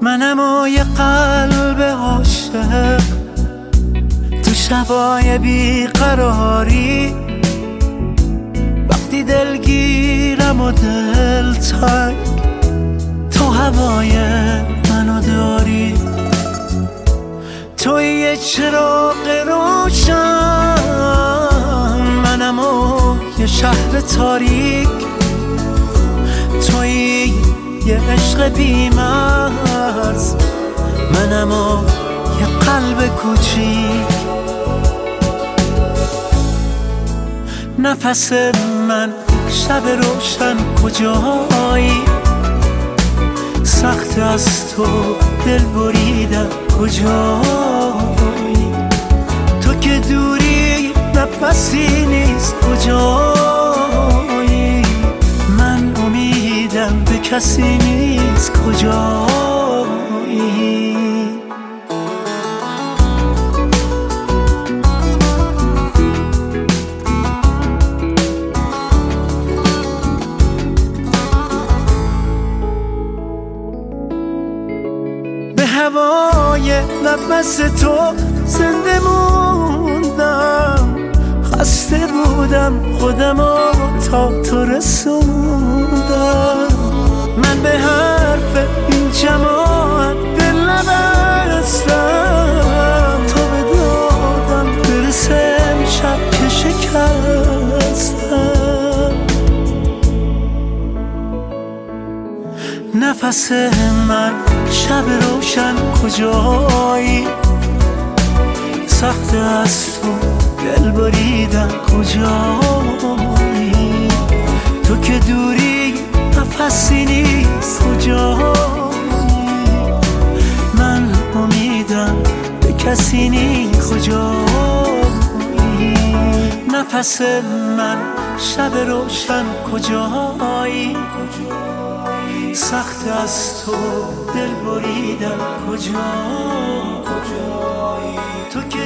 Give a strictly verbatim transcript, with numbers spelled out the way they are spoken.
منم و یه قلب عاشق تو شبای بیقراری، وقتی دلگیرم و دل تنگ تو هوای منو داری. توی یه چراغ روشن، منم و یه شهر تاریک، توی یه عشق بی‌مرز، منم و یه قلب کوچیک. نفس من شب روشن کجایی، سخت از تو دل بریدم کجایی، تو که دوری نفسی نیست کجایی، من امیدم به کسی نیست کجایی. هوای نفس تو زنده موندم، خسته بودم خودمو تا تو رسوندم. من به حرف این جماعت دل نبستم، تو به دادم برسه امشب که شکستم. نفس من شب روشن کجایی، سخت از تو دل بریدم کجایی، تو که دوری نفسی نیست کجایی، من امیدم به کسی نیست کجایی. نفس من شب روشن کجایی، سخت از تو دل بریدم کجایی، تو که